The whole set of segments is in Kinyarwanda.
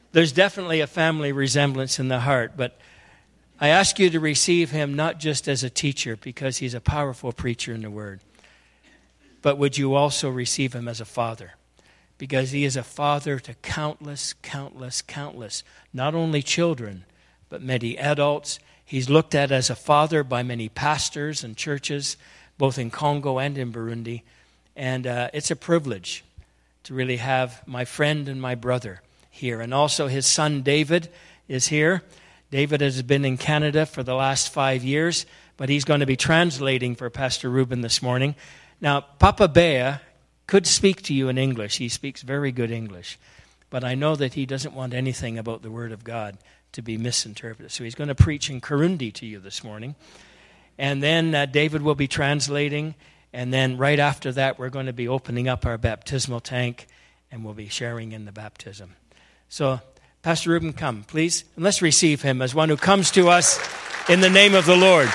There's definitely a family resemblance in the heart, but I ask you to receive him not just as a teacher, because he's a powerful preacher in the Word, but would you also receive him as a father? Because he is a father to countless, not only children, but many adults. He's looked at as a father by many pastors and churches, both in Congo and in Burundi. And it's a privilege to really have my friend and my brother here. And also his son David is here. David has been in Canada for the last 5 years, but he's going to be translating for Pastor Ruben this morning. Now, Papa Bea could speak to you in English. He speaks very good English. But I know that he doesn't want anything about the Word of God to be misinterpreted. So he's going to preach in Kirundi to you this morning. And then David will be translating. And then right after that, we're going to be opening up our baptismal tank, and we'll be sharing in the baptism. So, Pastor Ruben, come, please. And let's receive him as one who comes to us in the name of the Lord.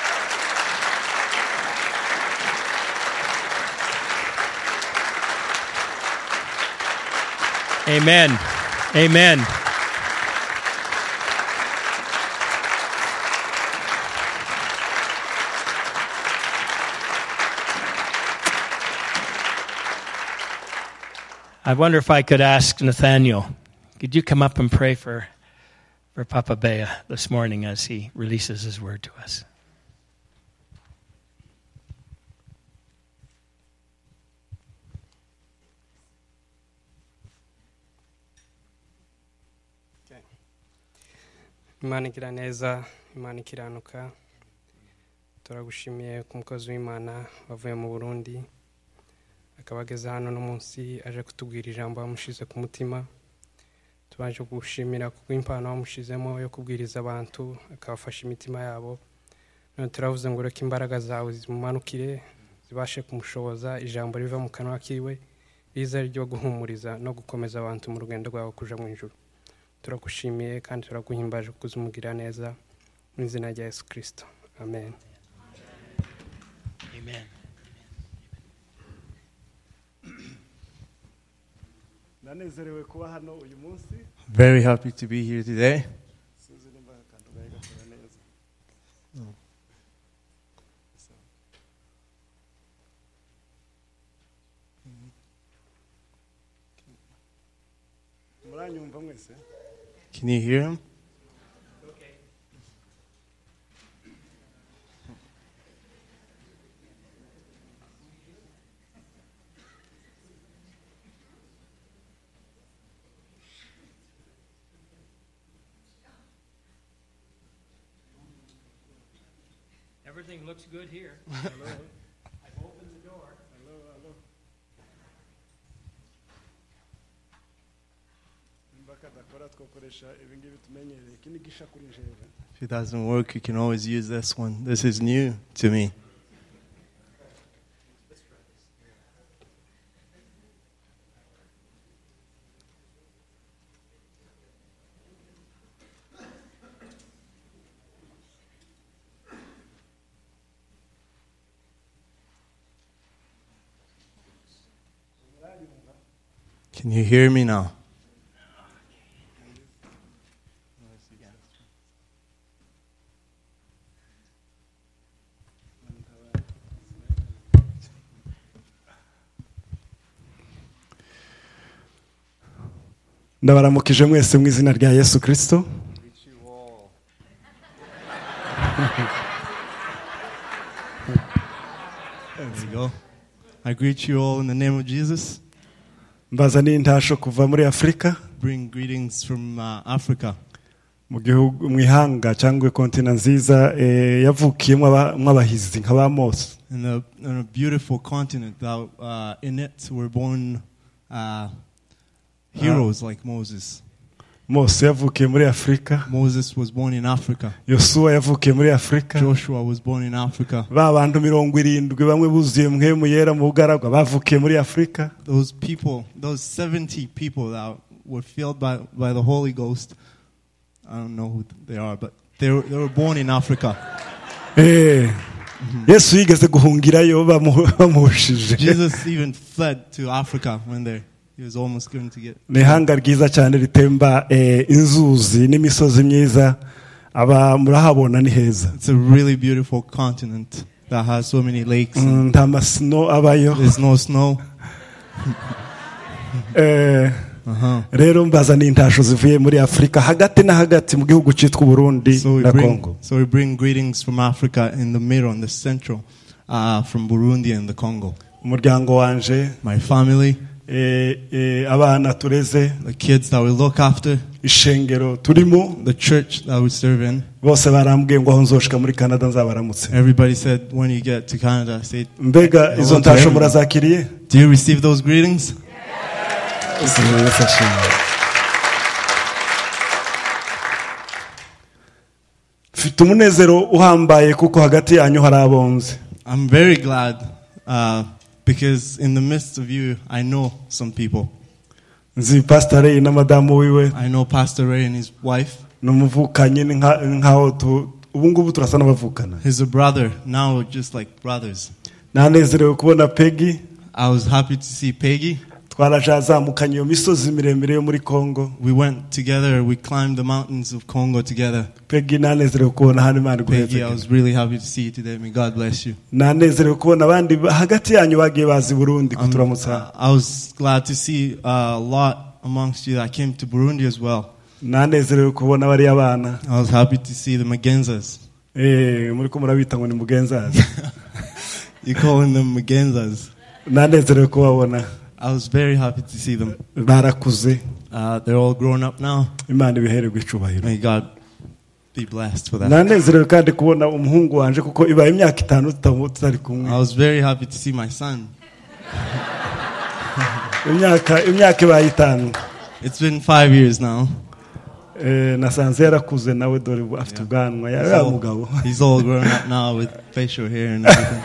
Amen. Amen. I wonder if I could ask Nathaniel, could you come up and pray for Papa Bea this morning as he releases his word to us? Imana igira neza, Imana ikiranuka. Turagushimiye ku mukozi w'Imana wavuye mu Burundi, akaba ageze hano n'umunsi aje kutubwira ijambo bamushize ku mutima. Tubanje kugushimira kuko impano bamushizemo yo kubwiriza abantu akabafasha imitima yabo. None turavuze ngo reka imbaraga zawe zimumanukire, zibashe kumushoboza ijambo riva mu kanwa kiwe, riza ryo guhumuriza no gukomeza abantu mu rugendo rwabo kuja mu ijuru. Turagushimiye kandi turaguhimbaje kuzumugira neza mu izina rya Yesu Kristo. Amen. Amen. Very happy to be here today. Can you hear him? Everything looks good here. Hello. I've opened the door. Hello. If it doesn't work, you can always use this one. This is new to me. Can you hear me now? Ndabaramukije mwese mu izina rya Yesu Kristo. There we go. I greet you all in the name of Jesus. Mbazaniye intasho kuva muri Afrika. Bring greetings from Africa. Mu gihugu mwihanga cyangwa kontina nziza yavukiyemo abahizi nk'aba Mose. In a beautiful continent that in it were born heroes like Moses. Mose yavukiye muri Afrika. Moses was born in Africa. Yoshua yavukiye muri Afrika. Joshua was born in Africa. Ba bantu 70 bamwe buzuye mpemu yera mu bugaragwa bavukiye muri Afrika. Those people, those 70 people that were filled by the Holy Ghost, I don't know who they are, but they were born in Africa. Yesu yigeze guhungirayo bamuhushije. Jesus even fled to Africa when He was almost going to get. ni ihanga ryiza cyane ritemba inzuzi n'imisozi myiza aba murahabona ni heza. It's a really beautiful continent that has so many lakes. Nta masno abayo. There's no snow. Rero mbaza n'intasho zivuye muri Afrika hagati na hagati mu gihugu cyitwa Burundi na Congo. So we bring greetings from Africa in the middle and the central, from Burundi and the Congo. Umuryango wanje, my family, abana tureze, the kids that we look after, ishengero turimo, the church that we serve in. Bose barambwiye ngo aho nzoshika muri Canada nzabaramutse. Everybody said when you get to Canada, say, mbega izo ntasho murazakiriye? Do you receive those greetings? Mfite umunezero uhambaye kuko hagati yanyu hari abonze. I'm very glad because in the midst of you I know some people. Nzi Pastor Ray na madamu wiwe. I know Pastor Ray and his wife. Numuvukanye nkaho ubu ngubu turasa n'abavukana. He's a brother now, just like brothers. Nanezerewe kubona Peggy. I was happy to see Peggy. Twarajazamukanye iyo misozi miremire yo muri Congo. We went together, we climbed the mountains of Congo together. Peggy, nanezerewe kubona hano Imana iguheze. Peggy, I was really happy to see you today. May God bless you. Nanezerewe kubona abandi hagati yanyu bagiye bazi Burundi kuturamutsa. I was glad to see a lot amongst you that came to Burundi as well. Nanezerewe kubona bari abana. I was happy to see the Magenzas. Muri ko murabita ngo ni Mugenzas. You calling them Magenzas? Nanezerewe kubabona. I was very happy to see them. Barakuze. They're all grown up now. Imana ibihererwe icubahiro. May God be blessed for that. Nanezerewe kandi kubona umuhungu wanje kuko ibaye imyaka 5 tutari kumwe. I was very happy to see my son. imyaka ibaye 5. It's been 5 years now. Nasanze yarakuze nawe dore afite ubwanwa ya mugabo. He's all grown up now with facial hair and everything.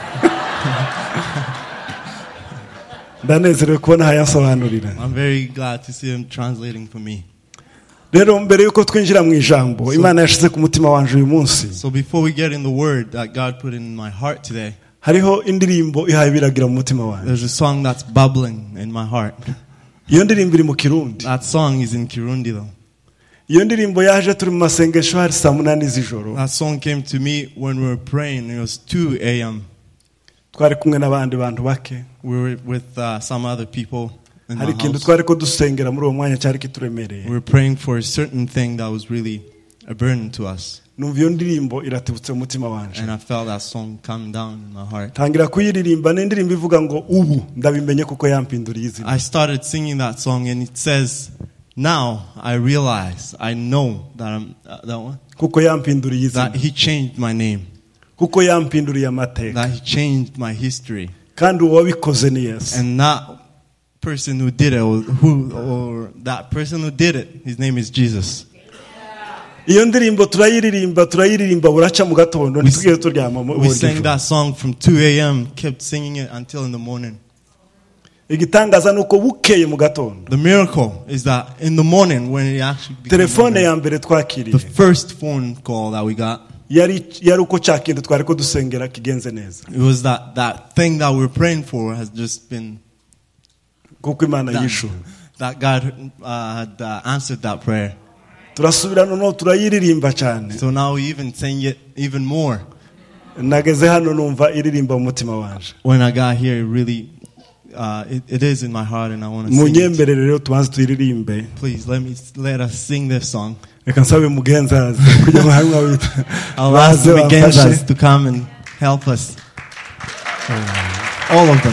Ndanezerewe kubona hayasobanurira. I'm very glad to see him translating for me. Rero mbere yuko twinjira mu ijambo Imana yashize ku mutima wanje uyu munsi. So before we get in the word that God put in my heart today, hariho indirimbo ihaye biragira mu mutima wanje. There's a song that's bubbling in my heart. Iyo ndirimbo iri mu Kirundi. That song is in Kirundi though. Iyo ndirimbo yaje turi mu masengesho hari saa 8 z'ijoro. That song came to me when we were praying. It was 2 a.m. Twari kumwe n'abandi bantu bake. We were with some other people in hari my kintu house. twari ko dusengera muri uwo mwanya cyari kituremereye. We were praying for a certain thing that was really a burden to us. Numva iyo ndirimbo iratibutse mu mutima wanje. And I felt that song come down in my heart. Tangira kuyiririmba n'indirimbo ivuga ngo ubu ndabimenye kuko yampinduriye izina. I started singing that song and it says, now I realize, I know that I'm that one. Kuko yampinduriye izina. That he changed my name. Kuko yampinduriye amateka. That he changed my history. Kandi uwabikoze ni Yesu. And that person who did it, or that person who did it, his name is Jesus. Iyo ndirimbo turayiririmba buraca mu gatondo ntitugire turyama mu. We sang that song from 2 a.m. kept singing it until in the morning. Igitangaza nuko bukeye mu gatondo. The miracle is that in the morning when it actually telefone ya mbere twakiriye. The first phone call that we got. Yari uko cyakintu twari ko dusengera kigenze neza. It was that thing that we were praying for has just been kuko Imana yishu. That God had answered that prayer. Turasubira no turayiririmba cyane. So now we even sing it even more. Nageze hano numva iririmba mu mutima wanje. When I got here, it really it is in my heart and I want to sing it. Munyemberere rero tubanze tuyiririmbe. Please let us sing this song. Reka nsabe Mugenzazi kujya mu hamwe wita. I'll ask the Mugenzas to come and help us. All of them.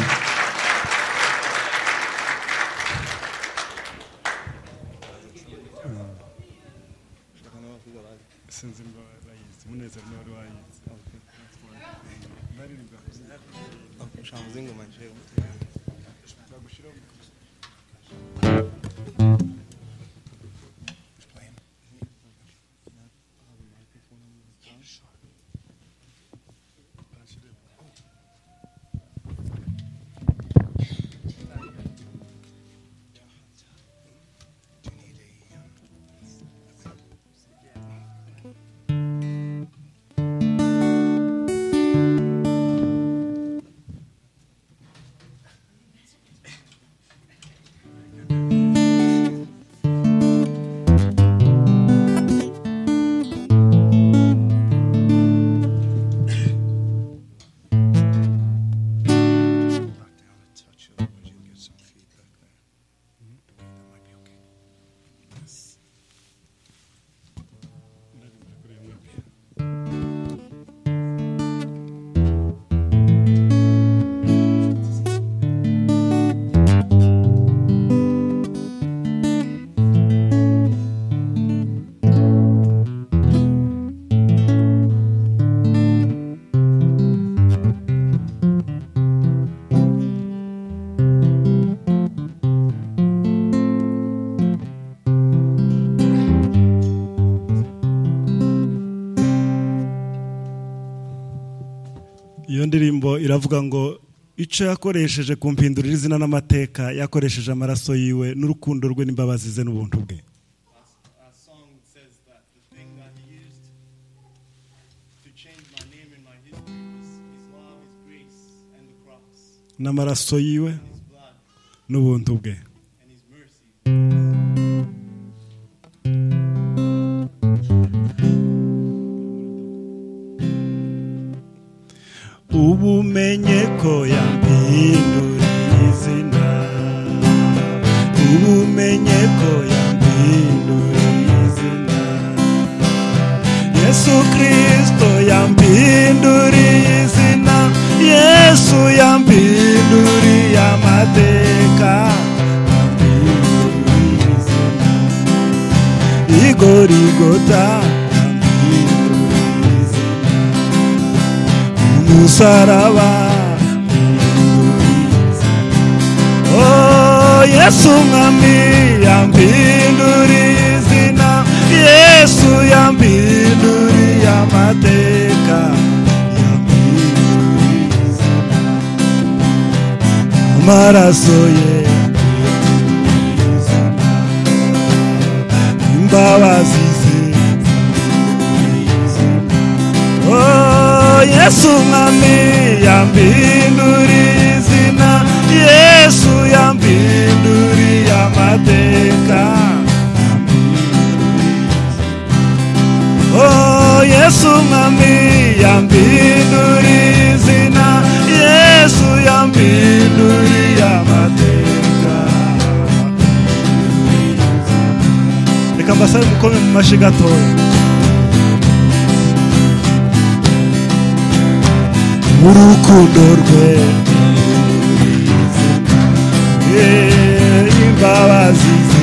ndirimbo iravuga ngo icyo yakoresheje kumpindurira izina n'amateka yakoresheje amaraso yiwe n'urukundo rwe n'imbabazi ze n'ubuntu bwe. Our song says that the thing that he used to change my name and my history was his love, his grace, and the cross, n'amaraso yiwe his blood, n'ubuntu bwe. and his mercy. Ubumenye ko yampinduriye izina, ubumenye ko yampinduriye izina, Yesu Kristo yampinduriye izina, Yesu yampinduriye amateka, yampinduriye izina, Igorigota Musaraba. Oh, Yesu mwami yampinduriye izina, Yesu yampinduriye amateka, yampinduriye izina, amaraso ye yampinduriye izina, imbabazi ze yampinduriye izina. Oh, Yesu mwami yampinduriye izina, Yesu yampinduriye amateka, yampinduriye izina. Oh, Yesu mwami yampinduriye izina, Yesu yampinduriye amateka, yampinduriye izina. Reka mbasabe mukome mu mashyi gatoya. Urukundo rwe imbabazi ze.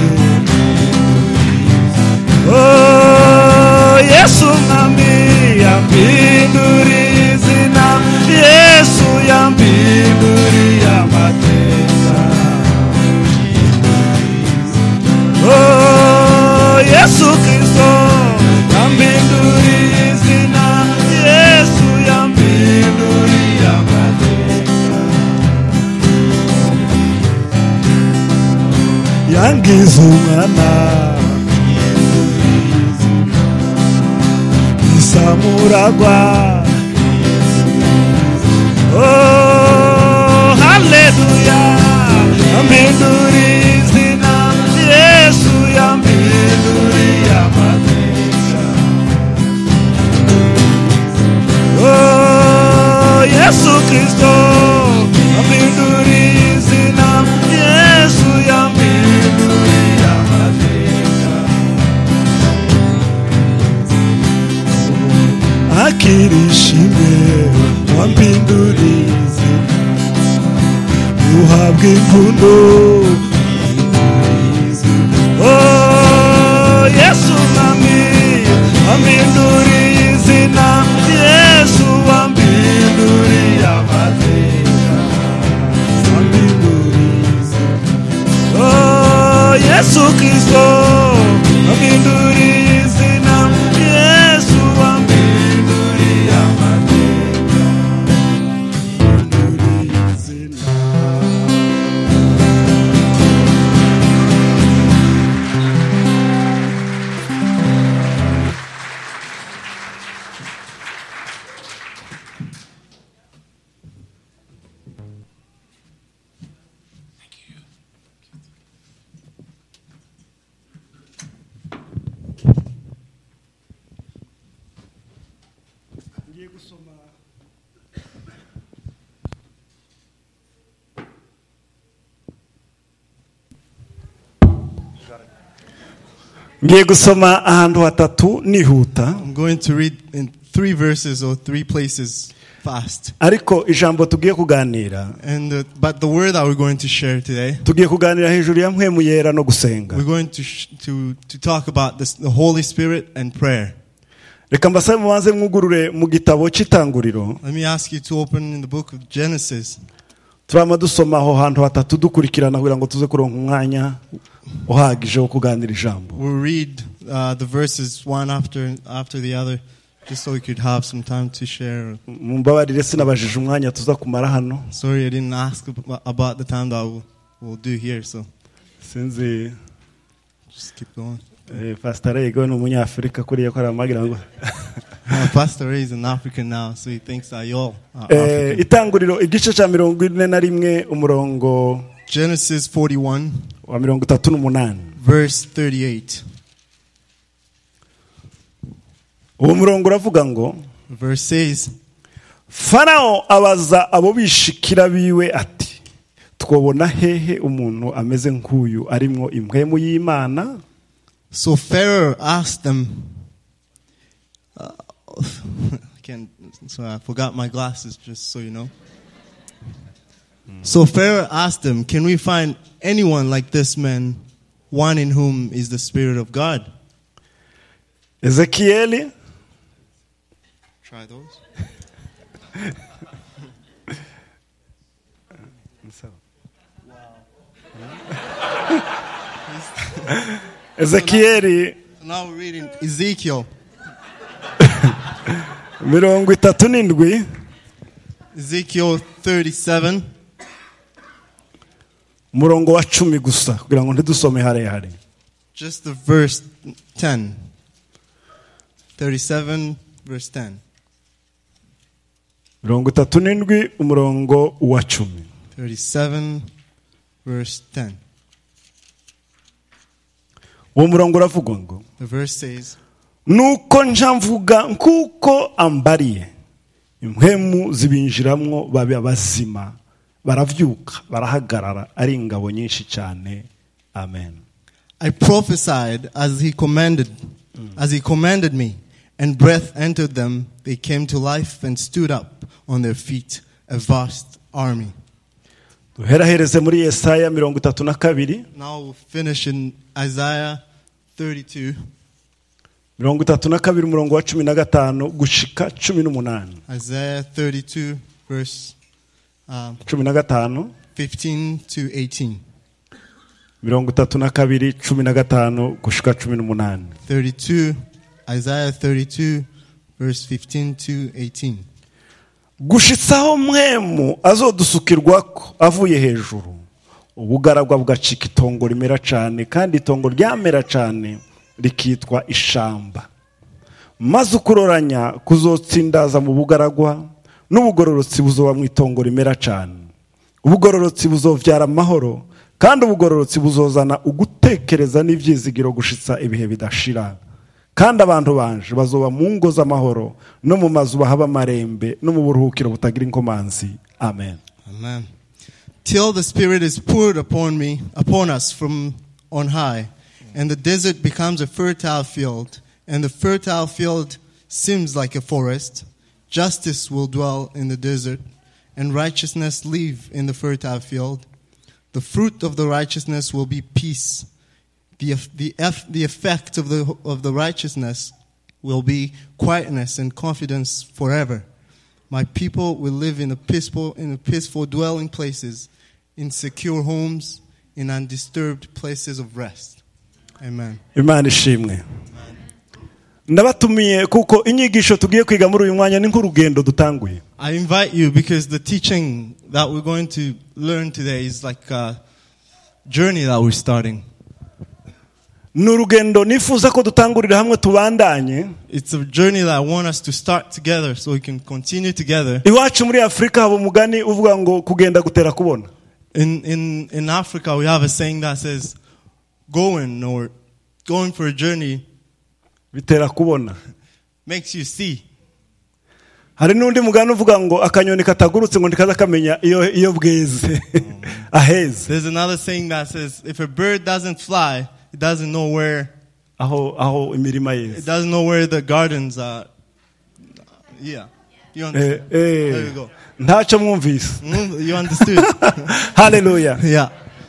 Oh, Yesu mwami yampinduriye izina, Yesu yampinduriye amateka. Oh, Yesu Kristo yampinduriye izina, Yesu yampinduriye amateka. Yangize umwana isamuragwa. Oh, hallelujah, yampinduriye izina, Yesu yampinduriye amateka. Oh, Yesu Kristo yampinduriye izina, Yesu yampinduriye amateka. Akirishime wampinduriye izina, uhabwe impundu. Oh, Yesu mwami wampinduriye izina, Yesu wampinduriye amateka, wampinduriye izina. Oh, Yesu Kristo wampinduriye izina, Yesu wampinduriye amateka, wampinduriye izina. Ngiye gusoma ahantu hatatu nihuta. I'm going to read in 3 verses or 3 places fast. Ariko ijambo tugiye kuganira. But the word that we're going to share today, tugiye kuganira hejuru ya mpwemu yera no gusenga. we're going to talk about the Holy Spirit and prayer. Reka mbasabe mubanze mwugurure mu gitabo cy'itanguriro. Let me ask you to open in the book of Genesis. Turama dusoma aho hantu hatatu dukurikirana kugira ngo tuze kuronka umwanya uhagije wo kuganira ijambo. We'll read the verses one after the other just so we could have some time to share. mumbabarire sinabajije umwanya tuza kumara hano Sorry, I didn't ask about the time that we'll do here, so sinzi just keep going. Pastor Ego ni umunyafurika kuriya ko aramagira ngo Pastor Ray is an African now, so he thinks that y'all are African. itanguriro igice cya 41 umurongo Genesis 41, wa 38 verse 38. uwo murongo uravuga ngo The verse says, Farao abaza abo bishikira biwe ati twobona hehe umuntu ameze nk'uyu arimwo impwemu y'Imana. so Pharaoh asked them, I forgot my glasses, just so you know. So Pharaoh asked them, can we find anyone like this man, one in whom is the Spirit of God? Ezekieli Try those. Ezekieli So now we're reading Ezekiel. 37 Ezekiel 37, umurongo wa 10 gusa kugira ngo ntidusome harehare. just the verse 10. 37, verse 10. 37 umurongo wa 10. 37, verse 10. uwo murongo uravuga ngo The verse says, nuko nja mvuga nkuko ambariye impwemu zibinjiramwo babe abazima baravyuka barahagarara ari ingabo nyinshi cyane. Amen. I prophesied as he commanded me, and breath entered them. They came to life and stood up on their feet, a vast army. duherahereze muri Yesaya 32 Now we'll finish in Isaiah 32. 32 umurongo wa 15 gushika 18. Isaiah 32, verse 15 15 to 18. 32 15 gushika 18. 32, Isaiah 32, verse 15 to 18. gushitsaho mwemu azodusukirwako avuye hejuru ubugaragwa bugacika itongo rimera cyane kandi itongo ryamera cyane rikitwa ishamba maze ukuroranya kuzotsindaza mu bugaragwa n'ubugororotsi buzoba mu itongo rimera cyane ubugororotsi buzovyara amahoro kandi ubugororotsi buzozana ugutekereza n'ivyizigiro gushitsa ibihe bidashira kandi abantu banje bazoba mu ngo z'amahoro no mu mazu bahaba amarembe no mu buruhukiro butagira inkomanzi. Amen. Amen. Till the Spirit is poured upon us from on high, and the desert becomes a fertile field, and the fertile field seems like a forest. Justice will dwell in the desert, and righteousness live in the fertile field. The fruit of the righteousness will be peace. The effect of the righteousness will be quietness and confidence forever. My people will live in peaceful dwelling places, in secure homes, in undisturbed places of rest. Amen. Imana ishimwe. Ndabatumiye kuko inyigisho tugiye kwiga muri uyu mwanya ni nk'urugendo dutanguye. I invite you because the teaching that we're going to learn today is like a journey that we're starting. N'urugendo nifuza ko dutangurira hamwe tubandanye. It's a journey that I want us to start together so we can continue together. Iwacu muri Afrika haba umugani uvuga ngo kugenda gutera kubona. In Africa we have a saying that says going for a journey bitera kubona. Makes you see. Hari n'undi mugani uvuga ngo akanyoni katagurutse ngo ndikaza kamenya iyo bweze. Aheze. There's another saying that says if a bird doesn't fly, it doesn't know where aho imirima yeze. It doesn't know where the gardens are. Yeah. You understand? There you go. Ntacyo mwumvise. You understood. Hallelujah. Yeah.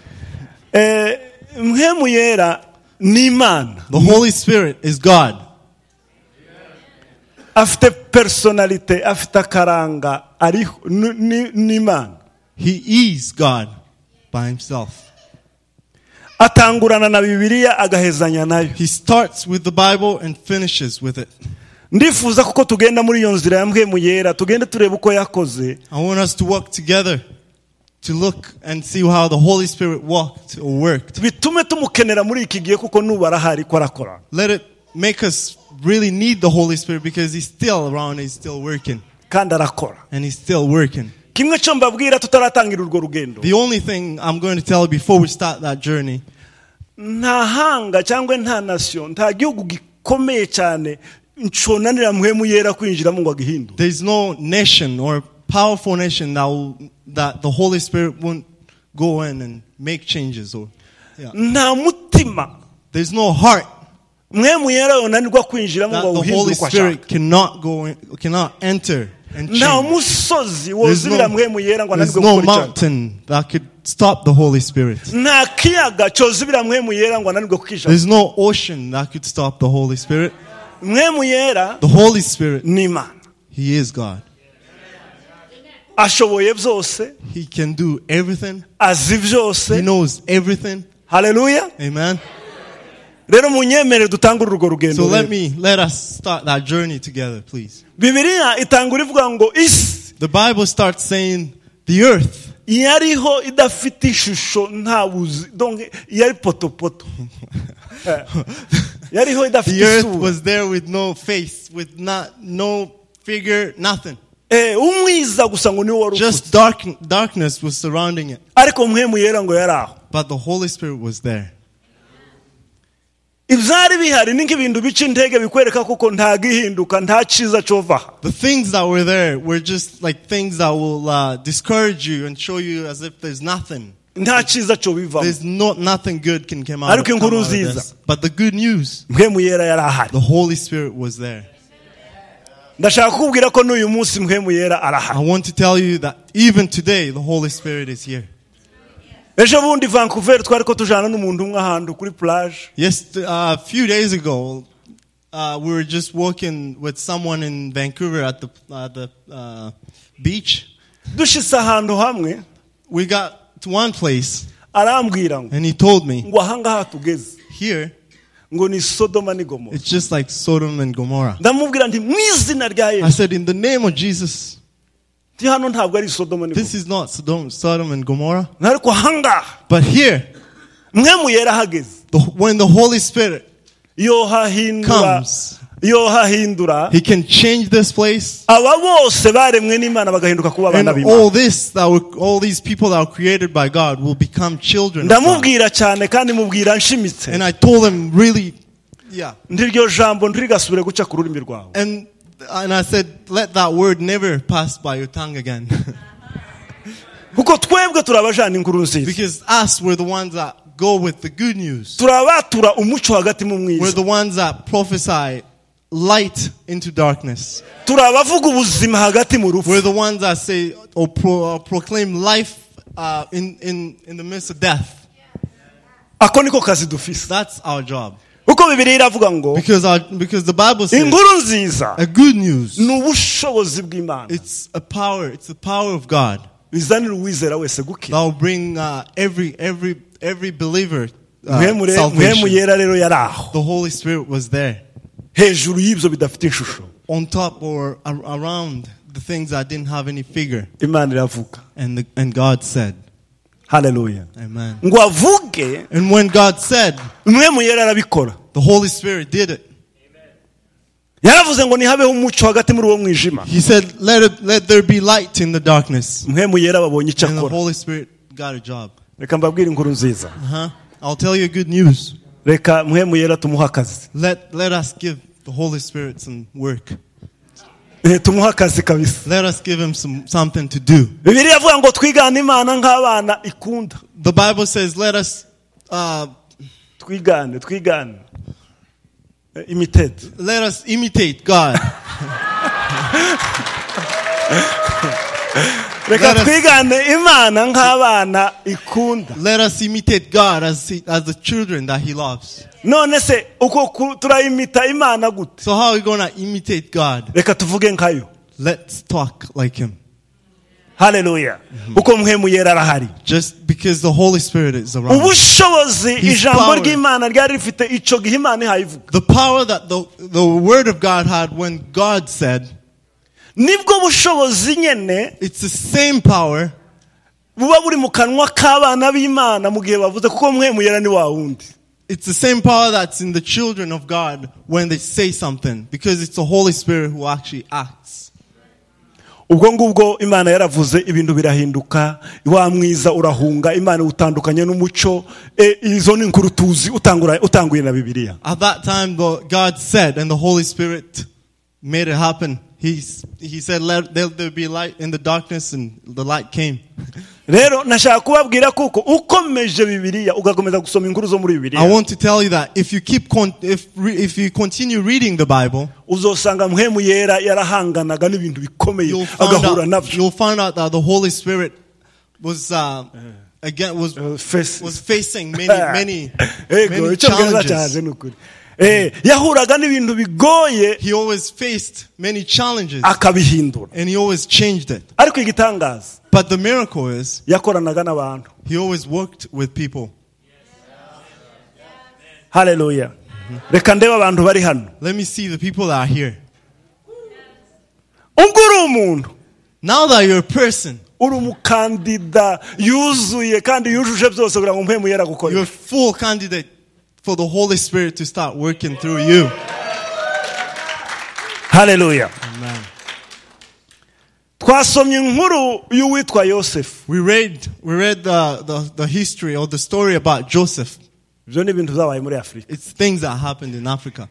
Mpwemu yera ni Imana. The Holy Spirit is God. Afite personality, afite akaranga, ari ni Imana. He is God by himself. Atangurana na Bibiliya agahezanya nayo. He starts with the Bible and finishes with it. ndifuza kuko tugenda muri iyo nzira ya mpwemu yera tugende tureba uko yakoze. I want us to work together to look and see how the Holy Spirit walked or worked. bitume tumukenera muri iki gihe kuko nubara hari ko arakora. Let it make us really need the Holy Spirit because He's still around, He's still working. kandi arakora. And He's still working. kimwe cyo mbabwira tutaratangira urwo rugendo, The only thing I'm going to tell you before we start that journey, nta hanga cyangwa nta nation, nta gihugu gikomeye cyane nshonanira mpwemu yera kwinjiramo ngo agihindure. there's no nation or powerful nation that the Holy Spirit won't go in and make changes. Or nta mutima there's no heart mpwemu yera yonanirwa kwinjiramo that ngo the uhindure Holy uko Spirit ashaka. cannot enter and nta change. musozi wozurira mpwemu yera ngo There's ananirwe no gukora icyaha. mountain that could stop the Holy Spirit. nta kiyaga cyozubira mpwemu yera ngo ananirwe kukisha. There's no ocean that could stop the Holy Spirit. mpwemu yera The Holy Spirit, ni Imana, He is God. ashoboye byose, He can do everything. azi He byose. knows everything. Haleluya. Amen. rero munyemere dutangure urwo rugendo. So rero. let us start that journey together, please. Bibiliya itangura ivuga ngo isi The Bible starts saying the earth yariho idafite ishusho nta buzi, donc yari potopoto. yariho idafite the earth isura. was there with no face, with no figure, nothing. umwiza gusa ngo niwo wari Just ufite. darkness was surrounding it. ariko mpwemu yera ngo yari aho. But the Holy Spirit was there. ibyari bihari ni nk'ibintu bica intege bikwereka kuko nta gihinduka nta cyiza cyova. The things that were there were just like things that will discourage you and show you as if there's nothing. nta cyiza cyo bivamo. There's nothing good can come out Ariko inkuru of nziza. this. But the good news, mpwemu yera yari ahari. the Holy Spirit was there. ndashaka kukubwira ko n'uyu munsi mpwemu yera I arahari. want to tell you that even today, the Holy Spirit is here. ejo bundi Vancouver twari ko tujana n'umuntu umwe ahantu kuri plage. Yes, a few days ago, we were just walking with someone in Vancouver at the beach. dushitse ahantu hamwe We got to one place, arambwira ngo and he told me, ngo ahangaha tugeze here, ngo ni Sodoma ni Gomora. it's just like Sodom and Gomorrah. ndamubwira nti mu izina rya I Yesu said, in the name of Jesus, nti hano ntabwo ari Sodoma ni this Gomora. is not Sodom and Gomorrah. ariko ahangaha But here, mpwemu yera ahageze when the Holy Spirit yohahindura comes, yohahindura He can change this place. aba bose baremwe n'Imana bagahinduka kuba And abana b'Imana. all these people that were created by God will become children of God. ndamubwira cyane kandi mubwira nshimitse And I told him really, yeah. ntiryo jambo ntirigasubire guca ku rurimi rwawe. And I said, let that word never pass by your tongue again. kuko twebwe turabajana inkuru nziza, Because us, we're the ones that go with the good news. turabatura umuco hagati mu We're mwiza, the ones that prophesy light into darkness. turabavuga ubuzima hagati mu We're rupfu, the ones that say or proclaim life in the midst of death. ako niko kazi dufise. That's our job. kuko Bibiliya iravuga ngo Because the Bible says inkuru nziza a good news. ni ubushobozi bw'Imana It's a power. It's the power of God bizanira uwizera wese gukira. that will bring every believer mpwemu salvation. yera rero yari aho The Holy Spirit was there, hejuru y'ibyo bidafite ishusho. on top or around the things that didn't have any figure. Imana iravuga. And God said, Haleluya. Amen. ngo avuge, And when God said, mpwemu yera arabikora. the Holy Spirit did it. yaravuze ngo nihabeho umucyo hagati muri uwo mwijima. He said, let there be light in the darkness. mpwemu yera babonye icyo And the akora. Holy Spirit got a job. reka mbabwire inkuru nziza. I'll tell you good news. reka mpwemu yera tumuhe akazi. Let us give the Holy Spirit some work. tumuhe akazi kabisa. Let us give him something to do. Bibiliya ivuga ngo twigane Imana nk'abana ikunda. The Bible says, let us twigane imitate. let us imitate God. reka twigane Imana nk'abana ikunda. Let us imitate God as the children that He loves. none se uko turayimita Imana gute? So how are we going to imitate God? reka tuvuge nkayo. Let's talk like Him. Hallelujah. Uko mpemu yera arahari. Just because the Holy Spirit is around. Ubushobozi ijambo ry'Imana ryari rifite ico gihe Imana ihayivuga. The power that the word of God had when God said, nibwo bushobozi nyene, it's the same power buba buri mu kanwa k'abana b'Imana mu gihe bavuze kuko mpemu yera ni wa wundi. It's the same power that's in the children of God when they say something, because it's the Holy Spirit who actually acts. Ubwo ngubwo Imana yaravuze ibintu birahinduka, wa mwiza urahunga, Imana utandukanye n'umuco, izo ni inkuru tuzi utanguye na Bibiliya. At that time God said, and the Holy Spirit made it happen. He said, there be light in the darkness, and the light came. Rero nashaka kubabwira kuko ukomeje Bibiliya ugakomeza gusoma inkuru zo muri Bibiliya, I want to tell you that if you continue reading the Bible, uzosanga mpemu yera yarahanganaga n'ibintu bikomeye agahura navyo. You'll find out that the Holy Spirit was facing many challenges. Yahuraga n'ibintu bigoye, he always faced many challenges, akabihindura, and he always changed it. Ariko igitangaza, but the miracle is, yakoranaga n'abantu. He always worked with people. Hallelujah. Reka ndeba abantu bari hano. Let me see the people that are here. Ubwo uri umuntu, now that you're a person, uri umukandida yuzuye kandi yujuje byose kugira ngo mpemu yera gukora. You're a full candidate for the Holy Spirit to start working through you. Hallelujah. Amen. Twasomye inkuru y'uwitwa Yosef. We read the history or the story about Joseph. Ibyo ni ibintu zabaye muri Afrika. It's things that happened in Africa.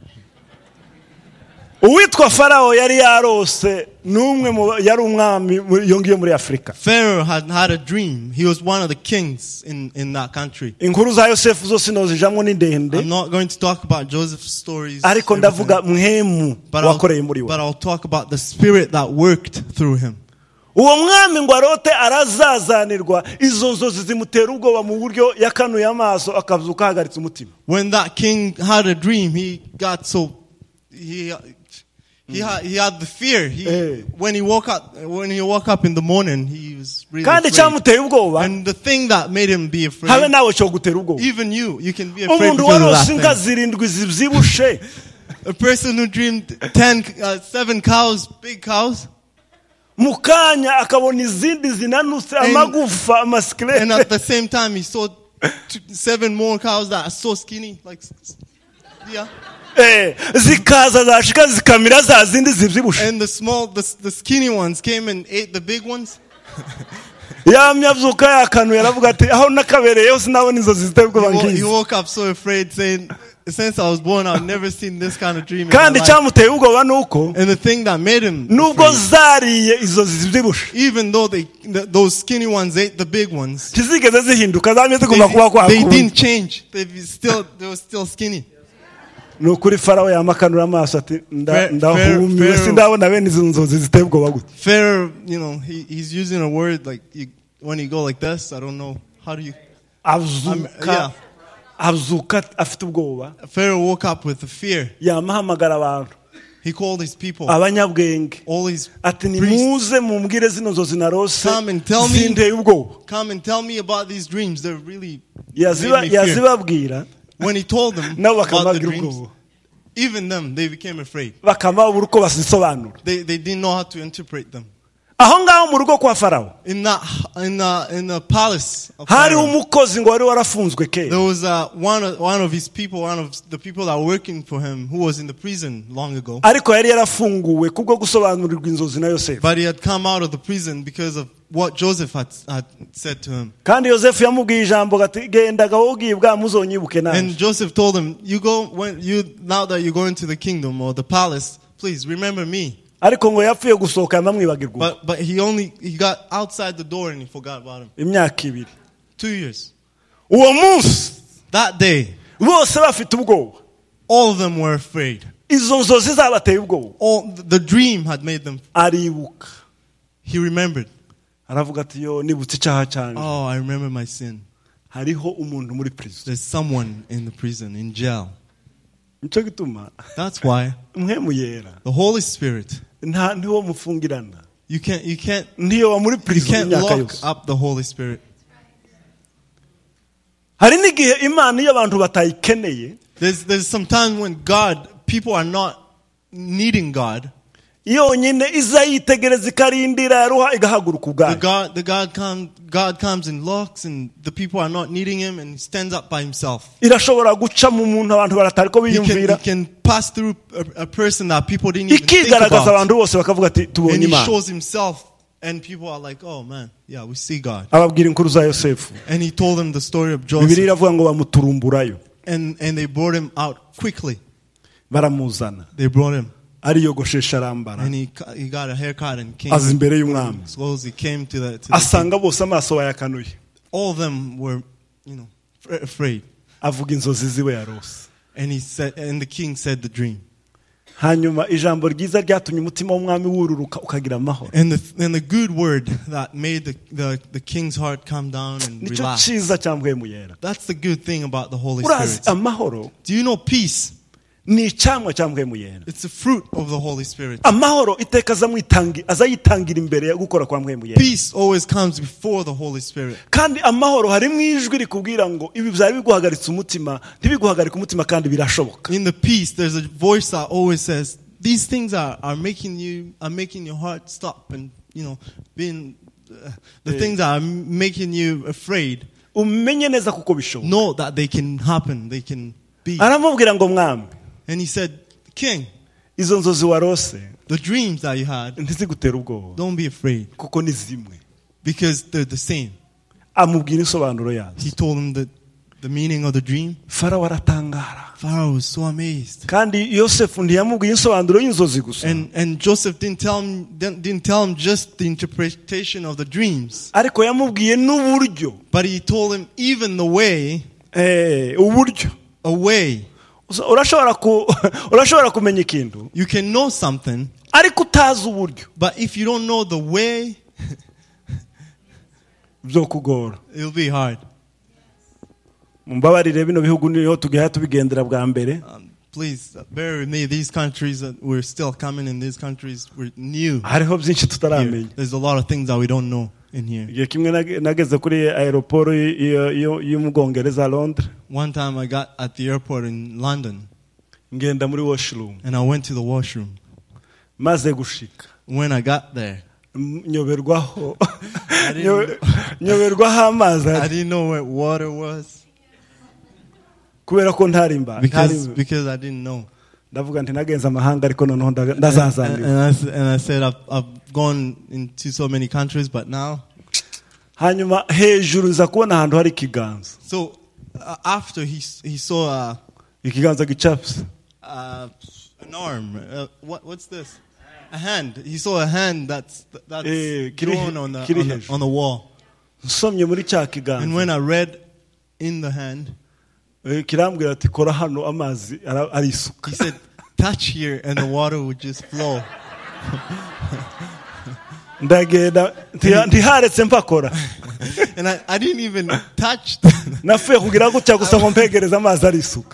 Uwitwa Farao yari yarose n'umwe yari umwami yongiye muri Afrika. Pharaoh had a dream. He was one of the kings in that country. Inkuru za Yosef zo sinozijamwe ni ndende. I'm not going to talk about Joseph's stories. Ariko ndavuga mpemu wakoreye muri we. But I'll talk about the spirit that worked through him. Uwo mwami ngo arote arazazanirwa, izo nzozi zimutera ubwoba mu buryo yakanuye amaso akavuka hagaritse umutima. When that king had a dream, he got so he had the fear. When he woke up in the morning, he was really afraid. And the thing that made him be afraid, even you can be afraid because of that thing. A person who dreamed 7 cows, big cows, mukanya akabona izindi zinanutse amagufa amaskele, and at the same time he saw 7 more cows that are so skinny, like, yeah. Zikaza zashika zikamira za zindi zivyibushe. And the skinny ones came and ate the big ones. Yamyavuka yakanuye aravuga ati aho nakabereyeho sinabona inzozi zitebwe bangize. He woke up so afraid, saying, since I was born I've never seen this kind of dream. Kandi cyamuteye ubwoba nuko, and the thing that made him nubwo zariye izo zivyibushe, even though those skinny ones ate the big ones, kizigeze zihinduka zameze kuma kuba kwa. They didn't change. They were still skinny. Nukuri Farao yamakanura amaso ati ndahumiwe sindabona bene izo nzozi zitebwe gute. Pharaoh, he's using a word like when you go like this, I don't know how do you azuka afite ubwoba. Pharaoh woke up with the fear. Yamahamagara abantu. He called his people, abanyabwenge, all his ati nimuze mumbwire zino nzozi narose, come and tell me about these dreams. They're really yazibabwira. When he told them about the dreams, even them, they became afraid. They didn't know how to interpret them. Aho ngaho mu rugo kwa Farao, in the palace of hari umukozi ngo wari warafunzwe ke. There was one of his people, one of the people that were working for him, who was in the prison long ago. Ariko yari yarafunguwe kubwo gusobanurirwa inzozi na Yosef. But he had come out of the prison because of what Joseph had said to him. Kandi Joseph yamubwiye ijambo gati genda gahogibwa muzonyibuke naje. And Joseph told him, now that you go into the kingdom or the palace, please remember me. Ariko ngo yapfuye gusohoka yamwibagirwa. But he got outside the door and he forgot about him. Imyaka 2. 2 years. Uwo munsi, that day, bose bafite ubwoba. All of them were afraid. Izo nzozi zabateye ubwoba. The dream had made them. Aribuka. He remembered. Aravuga ati yo nibutse icyaha cyanjye. Oh, I remember my sin. Hariho umuntu muri prison. There's someone in the prison, in jail. That's why mpemu yera, the Holy Spirit, nta mufungirana. You can't ntiyo wa muri prison lock y'imyaka yose. up the Holy Spirit. Hari n'igihe Imana iyo abantu batayikeneye, There's some time when people are not needing God. yonyine iza yitegereza ikarindira yaruha igahaguruka ubwayo. God comes and looks, and the people are not needing him, and he stands up by himself. Irashobora guca mu muntu abantu baratari ko He biyumvira, can pass through a person that people didn't even think ikigaragaza about. abantu bose bakavuga ati And tubonye he Imana. shows himself, and people are like, oh man, yeah, we see God. Ababwira inkuru za Yosefu, And he told them the story of Bibiliya Joseph. iravuga ngo bamuturumburayo, And they brought him out quickly. baramuzana, They brought him. ariyogoshesha arambara, And he got a haircut and came. aza imbere y'umwami, Slowly came to the king. asanga bose amaso bayakanuye, All of them were, afraid. avuga inzozi ziwe yarose. And the king said the dream. Hanyuma ijambo ryiza ryatumye umutima w'umwami wururuka ukagira amahoro. And the good word that made the king's heart come down and Nicyo relax. cyiza cya mpwemu yera. That's the good thing about the Holy Urazi Spirit. amahoro Do you know peace? ni icyamwa cya mpwemu yera. It's the fruit of the Holy Spirit. Amahoro iteka aza yitangira imbere ya gukora kwa mpwemu yera. Peace always comes before the Holy Spirit. Kandi amahoro harimo ijwi rikubwira ngo ibi byari biguhagaritse umutima, ntibiguhagarika umutima kandi birashoboka. In the peace, there's a voice that always says, these things are making your heart stop, and being the things that are making you afraid. Umenye neza kuko bishoboka. Know that they can happen, they can be. Aramubwira ngo mwami, And he said, King, izo nzozi warose the dreams that you had, ntizigutera ubwoba don't be afraid, kuko ni zimwe. because they're the same. Amubwira insobanuro yazo. He told him the meaning of the dream. Farawo aratangara. Pharaoh was so amazed. Kandi Yosefu ntiyamubwiye insobanuro y'inzozi gusa. And Joseph didn't tell him just the interpretation of the dreams, Ariko yamubwiye n'uburyo. but he told him even the way, Uburyo. a way. Urashobora kumenya ikintu, You can know something, ariko utazi uburyo, but if you don't know the way, byokugora. it'll be hard. Mumbabarire bino bihugu niyo tugiye tubigendera bwa mbere. Please bear with me. These countries, we're still coming in these countries. We're new. Hariho byinshi Here. tutaramenya. There's a lot of things that we don't know in here. Igihe kimwe nageze kuri aeroport yo mu Bwongereza Londres, One time I got at the airport in London, ngenda muri washroom, and I went to the washroom. maze gushika When I got there, nyoberwaho didn't- nyoberwaho amazi I didn't know where water was kubera ko ntarimba because I didn't know. ndavuga nti nagenze amahanga ariko noneho ndazazanira. And I said I've gone into so many countries, but now. Hanyuma hejuru nza kubona ahantu hari ikiganza, So after he saw ikiganza gicapse, an arm. What's this? A hand. He saw a hand that's drawn on the wall. nsomye muri cya And kiganza when I read in the hand, kirambwira ati kora hano amazi arisuka. he said, touch here, and the water would just flow. Ndagenda ntiharetse mpakora, And I didn't even touch. nafuye kugira gutya gusa ngo mpegereze amazi arisuka.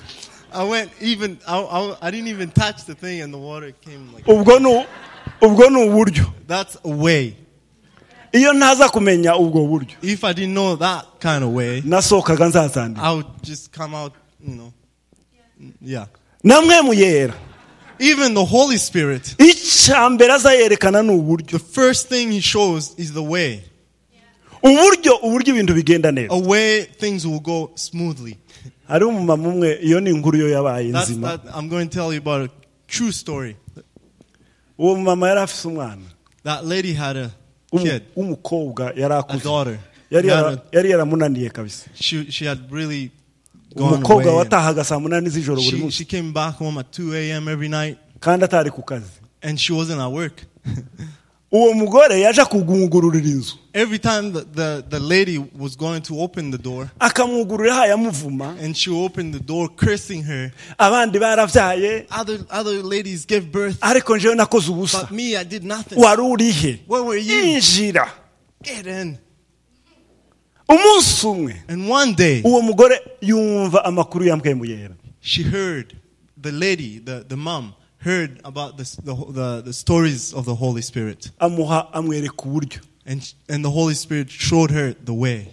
I didn't even touch the thing, and the water came like. ubwo ni uburyo. That's a way. Iyo ntaza kumenya ubwo buryo, If I didn't know that kind of way, nasohokaga nzazandika. I would just come out, Yeah. Namwe muyera, Even the Holy Spirit, icyambere azayerekana ni uburyo. the first thing he shows is the way. uburyo ibintu bigenda neza. A way things will go smoothly. Hari umumama umwe, iyo ni inkuru yo yabaye nzima. I'm going to tell you about a true story. Uwo mumama yari afise umwana, That lady had a kid, umukobwa yari a akuze, daughter. yari yaramunaniye kabisa. She had really gone Umukobwa away. watahaga saa 8 z'ijoro buri munsi, She came back home at 2 a.m. every night, kandi atari ku kazi. and she wasn't at work. Uwo mugore yaje kugungururira inzu, Every time the lady was going to open the door, akamwugurura hayamuvuma. and she opened the door cursing her. Abandi baravyaye, Other ladies gave birth, ariko njewe nakoze ubusa. but me, I did nothing. Wari urihe? Where were you? Injira. Get in. Umunsi umwe And one day, uwo mugore yumva amakuru ya mpwemu yera. she heard the lady, the mom, heard about the stories of the Holy Spirit. amwereka uburyo. And the Holy Spirit showed her the way.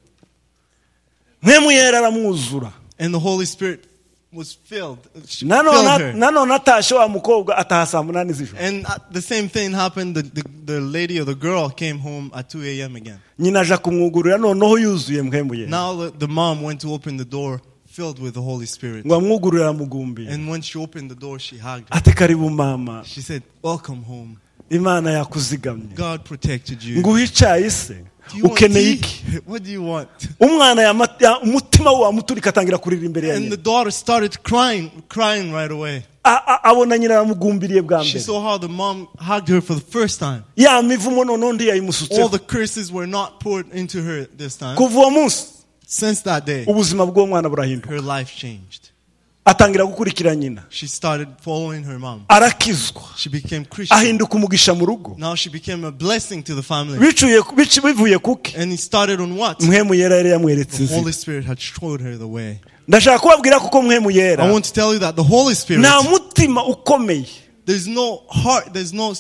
Mpwemu yera aramwuzura. And the Holy Spirit was filled her. nanone atashe wa mukobwa ataha saa 8 z'ijoro. And the same thing happened. The lady or the girl came home at 2 a.m. again. Nyina aja kumwugurura noneho yuzuye mpwemu yera. Now the mom went to open the door, filled with the Holy Spirit. ngo amwugurura amugumbiye. And when she opened the door, she hugged her. ati karibu mama. She said, "Welcome home. Imana yakuzigamye. God protected you." nguhicaye se ukeneye iki? What do you want? umwana umutima we wamuturika atangira kurira imbere ya And the nyina. daughter started crying right away. abona nyina yamugumbiriye bwa She mbere. saw how the mom hugged her for the first time. ya mivumo noneho ndi All yayimusutseho. the curses were not poured into her this time. kuva uwo munsi Since that day, ubuzima bw'uwo mwana burahinduka. her life changed. atangira gukurikira nyina. She started following her mom. arakizwa. She became Christian. ahinduka umugisha mu rugo. Now she became a blessing to the family. bivuye kuki? And it started on what? mpwemu yera yari yamweretse The inzira. Holy Spirit had showed her the way. ndashaka kubabwira kuko mpwemu I yera want to tell you that the Holy Spirit, nta mutima ukomeye, there's no heart, there's no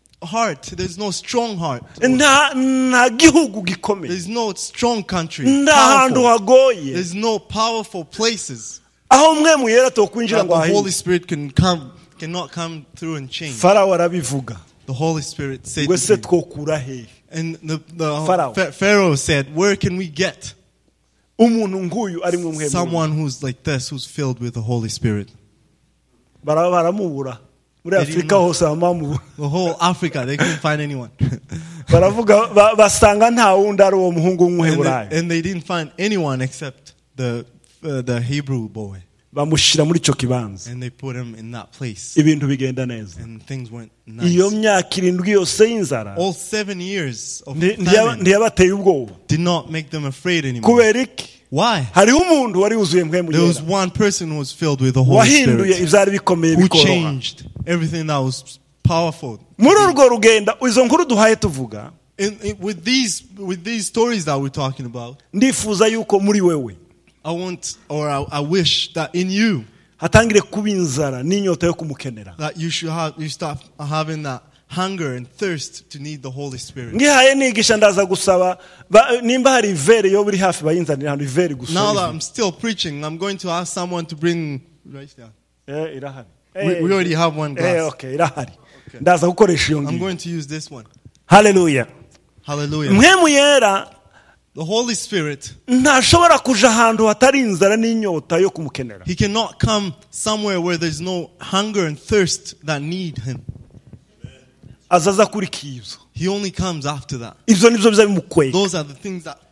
strong heart. nta gihugu gikomeye, There's no strong country. nta hantu Powerful. hagoye There's no powerful places aho mpwemu yera tokwinjira that ngo the Holy ahinde. Spirit cannot come through and change. farawo arabivuga The Holy Spirit said ngo to se him. twokura hehe And Pharaoh. Pharaoh said, "Where can we get umuntu nk'uyu ari mu mpwemu?" someone who's like this, who's filled with the Holy Spirit?" baramubura muri They didn't Afurika know. hose bamamubura. The whole Africa, they couldn't find anyone. baravuga basanga nta wundi ari uwo muhungu w'umuheburayo. And they didn't find anyone except the Hebrew boy. bamushyira muri icyo kibanza. And they put him in that place. ibintu bigenda neza. And things went nice. iyo myaka 7 yose y'inzara All 7 years of famine ntiyabateye ubwoba. did not make them afraid anymore. kubera iki? Why? hariho umuntu wari wuzuye mpwemu There was yera one person who was filled with the Holy wahinduye Spirit, ibyari bikomeye who bikoroha. changed everything that was powerful. muri urwo rugenda izo nkuru duhaye tuvuga, With these stories that we're talking about, ndifuza yuko muri wewe I wish that in you, hatangire kuba inzara n'inyota yo kumukenera. that you start having that hunger and thirst to need the Holy Spirit. ngihaye nigisha ndaza gusaba nimba hari ivere yo buri hafi bayinzanira hano ivere gusa. Now that I'm still preaching, I'm going to ask someone to bring right there. irahari. We already have one glass. Okay, irahari. ndaza gukoresha iyo I'm ngiyo. going to use this one. Hallelujah. Hallelujah. mpwemu yera The Holy Spirit, ntashobora kuja ahantu hatari inzara n'inyota yo kumukenera. He cannot come somewhere where there's no hunger and thirst that need Him. azaza kuri kizo. He only comes after that. Ivyo nivyo biza bimukwega. Those are the things that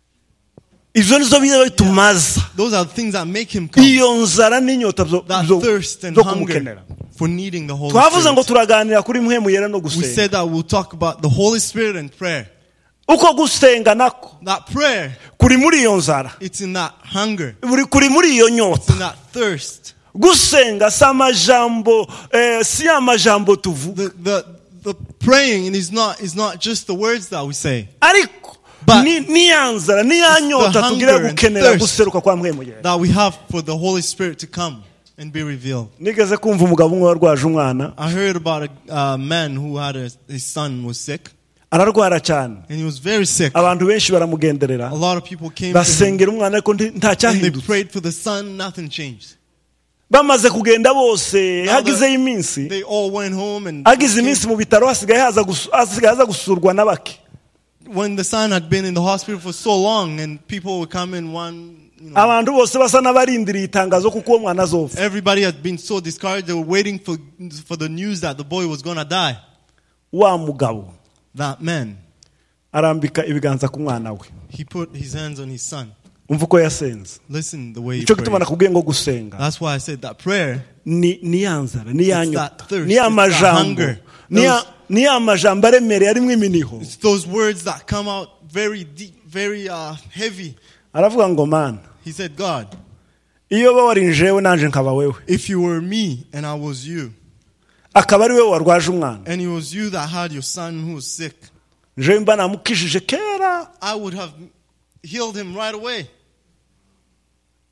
make Him come. iyo nzara n'inyota That thirst and zo hunger kumukenera. for needing the Holy twavuze ngo Spirit. turaganira kuri mpwemu yera no We gusenga. said that we'll talk about the Holy Spirit and prayer. uko gusenga nako That prayer, kuri muri iyo nzara, it's in that hunger, kuri muri iyo it's nyota. in that thirst. gusenga si amajambo si amajambo tuvuga, The praying is not just the words that we say, ariko But ni ya nzara ni ya nyota hunger tugira and gukenera thirst guseruka kwa mpwemu yera. that we have for the Holy Spirit to come and be revealed. nigeze kumva umugabo umwe warwaje umwana, I heard about a man who had his son was sick, ararwara cyane, and he was very sick. abantu benshi baramugenderera A lot of people came to him basengera umwana ariko nta and they cyahindutse. prayed for the son, nothing changed. bamaze kugenda bose Now hagizeyo iminsi, They all went home, and hagize iminsi mu bitaro hasigaye haza gusurwa na bake. when the son had been in the hospital for so long and people would come in abantu bose basa n'abarindiriye itangazo kuko uwo mwana azopfa. everybody had been so discouraged. They were waiting for the news that the boy was going to die. wa mugabo That man, arambika ibiganza ku mwana we, he put his hands on his son. umva uko yasenze. Listen the way he icyo gituma prayed. nakubwiye ngo gusenga That's why I said that prayer, ni ya nzara ni ya It's nyota that thirst, ni ya it's that majambo hunger. ni ya majambo aremereye arimo iminiho. it's those words that come out very deep, very heavy. aravuga ngo mana, He said, God, iyo ba wari njewe nanje nkaba wewe, if you were me and I was you, akaba ari wewe warwaje umwana, and it was you that had your son who was sick, njewe mba namukijije kera. I would have healed him right away.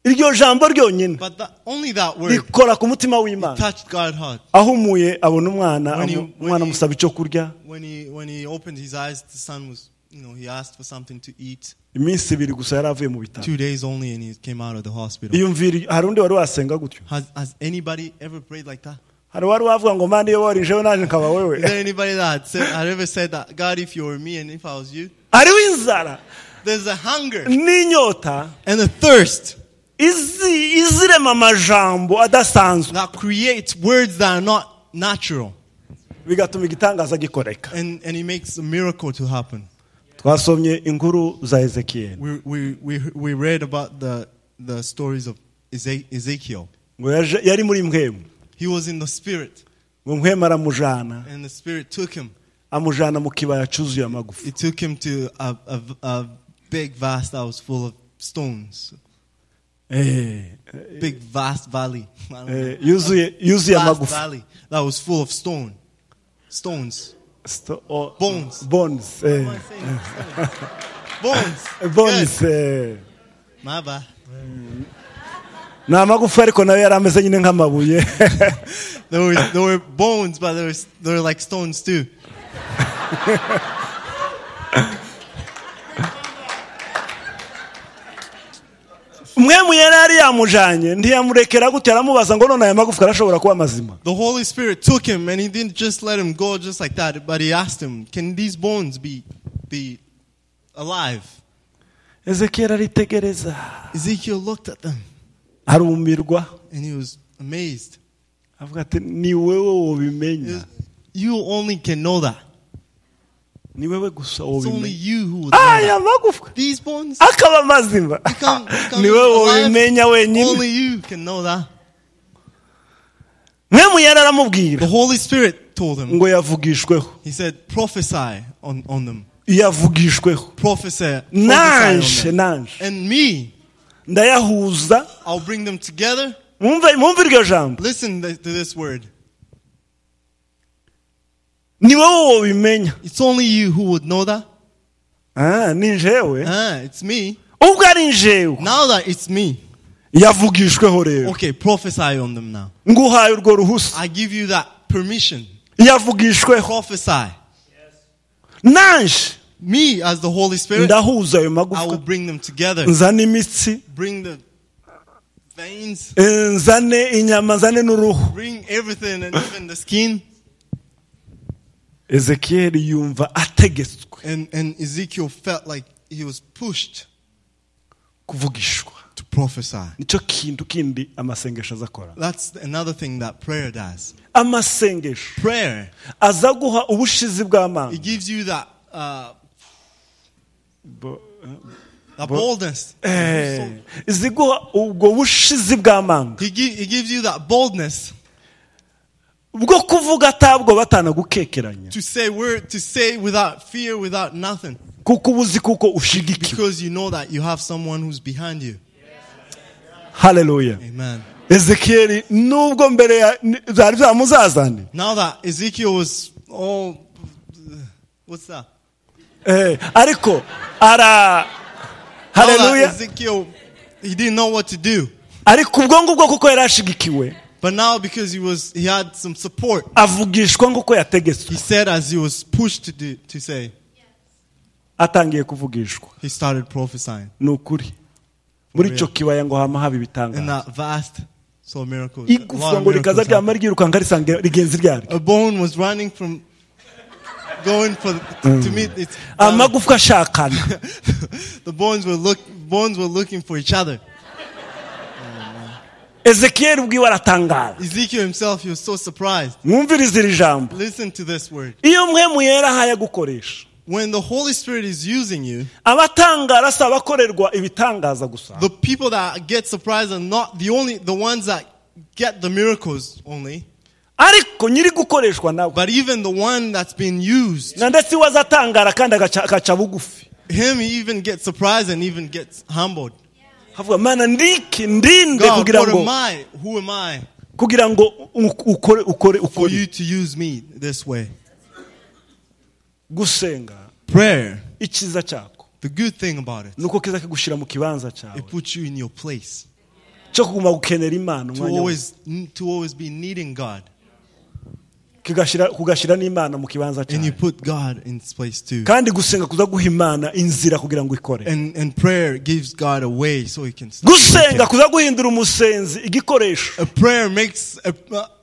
iryo jambo ryonyine But only that word rikora ku mutima w'Imana. touched God's heart. Ahumuye abona umwana, When umwana he- amusaba icyo kurya. When he opened his eyes, the son was, he asked for something to eat. Iminsi ibiri gusa yari avuye mu bitaro. 2 days only, and he came out of the hospital. Iyumvira, hari undi wari wasenga gutyo. Has anybody ever prayed like that? Hari wari wavuga ngo Mana iyo warinjeho naje nkaba Is wewe. there anybody that had ever said that, God, if you were me and if I was you? Hariho inzara There's a hunger n'inyota and a thirst izirema amajambo adasanzwe that creates words that are not natural, bigatuma igitangaza gikoreka. and he makes a miracle to happen. Twasomye inkuru za Ezekiyeli We read about the stories of Ezekiel. ngo yari muri mpwemu, He was in the spirit, ngo mpwemu aramujana, and the spirit took him. amujana mu kibaya cyuzuye amagufa. It took him to a big vast that was full of stones. Big vast valley. I don't know. yuzuye Vast amagufa. valley that was full of stones. Bones. Bones. What am I saying? Bones. Bones. Good. My bad. Ni amagufa ariko nayo yari ameze nyine nk'amabuye. There were bones, but they were like stones too. Umwemu yari yamujanye ntiyamurekera gute, aramubaza ngo none aya magufwa arashobora kuba mazima. The Holy Spirit took him, and he didn't just let him go just like that, but he asked him, can these bones be alive? Ezekiel aritegereza, Ezekiel looked at them, arumirwa, and he was amazed. avuga ati ni wewe ubimenya, You only can know that. ni wewe gusa It's only ubimenya. you who would know Aya that. magufwa These bones akaba mazima, become ni wewe alive. ubimenya wenyine. Only you can know that. Mwemu yari The aramubwira Holy Spirit told him. ngo yavugishweho, He said, prophesy on them. yavugishweho. Prophesy Nanje on them. nanje And me, ndayahuza. I'll bring them together. Mwumve iryo jambo, Listen to this word. ni wowe ubimenya. It's only you who would know that. Ni njewe. It's me. Ubwo ari njewe Now that it's me, yavugishweho rero, okay, prophesy on them now. nguhaye urwo ruhusa, I give you that permission. yavugishweho. Prophesy. Nanje Me, as the Holy Spirit, ndahuza ayo I will magufwa, bring them together. nzane imitsi, Bring the veins, nzane inyama, nzane n'uruhu. bring everything, and even the skin. Ezekiyeli yumva ategetswe And Ezekiel felt like he was pushed kuvugishwa. to prophesy. Nicyo kintu kindi amasengesho azakora. That's another thing that prayer does. Amasengesho Prayer, aza guha ubushizi bw'Imana, it gives you that boldness. iziguha ubwo bushizi bw'Imana He gives you that boldness bwo kuvuga atabwo batanagukekeranya, to say without fear, without nothing, kuko ubuzi kuko ushigikiwe. because you know that you have someone who's behind you. Haleluya. Amen. Ezekiyeli nubwo mbere zari zamuzazane, Now that Ezekiel was all, what's that? ariko Now that haleluya, Ezekiel, he didn't know what to do. ariko ubwo ngubwo kuko yari ashigikiwe, But now, because he had some support, avugishwa nk'uko yategetswe, he said as he was pushed to say, atangiye kuvugishwa. he started prophesying. Ni ukuri muri icyo kibaya ngo hama haba In ibitangaza. that vast, saw miracles. A lot Igufwa of ngo rikaza miracles ryama happened. ryirukanka risanga rigenzi ryaryo. A bone was running from, going to meet its Amagufwa ashakana. the bones were looking for each other. Ezekiyeli ubwiwe aratangara. Ezekiel himself, he was so surprised. Mwumvirize iri jambo. Listen to this word. Iyo mwemu yera ahaye gukoresha, When the Holy Spirit is using you, abatangara si abakorerwa ibitangaza gusa, the people that get surprised are not the ones that get the miracles only, ariko nyiri gukoreshwa nawe, but even the one that's been used. na ndetse iwe azatangara kandi agaca bugufi. Him, he even gets surprised and even gets humbled. Havuga mana ndinde God, kugira what ngo am I? Who am I kugira ngo ukore for you to use me this way? gusenga. Prayer, Ikiza cyako the good thing about it, nuko kiza kigushira mu kibanza cyawe, it puts you in your place. cyo kuguma gukenera Imana to umwanya wose. always be needing God. Kugashira n'Imana mu kibanza And you cyayo. put God in its place too. Kandi gusenga kuza guha Imana inzira kugira ngo ikore. And prayer gives God a way so he can start Gusenga working. kuza guhindura umusenzi igikoresho. A prayer makes